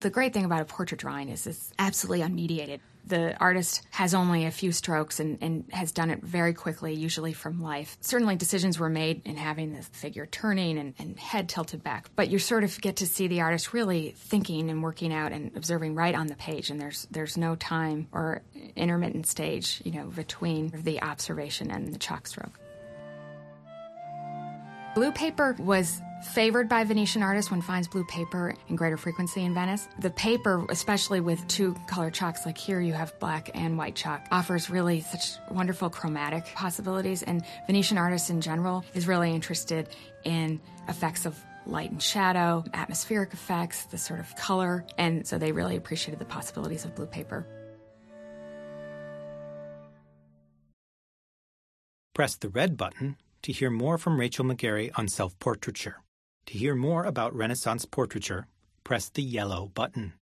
The great thing about a portrait drawing is it's absolutely unmediated. The artist has only a few strokes and has done it very quickly, usually from life. Certainly decisions were made in having the figure turning and head tilted back, but you sort of get to see the artist really thinking and working out and observing right on the page, and there's no time or intermittent stage, between the observation and the chalk stroke. Blue paper was favored by Venetian artists. One finds blue paper in greater frequency in Venice. The paper, especially with two color chalks, like here you have black and white chalk, offers really such wonderful chromatic possibilities. And Venetian artists in general is really interested in effects of light and shadow, atmospheric effects, the sort of color. And so they really appreciated the possibilities of blue paper. Press the red button to hear more from Rachel McGarry on self-portraiture. To hear more about Renaissance portraiture, press the yellow button.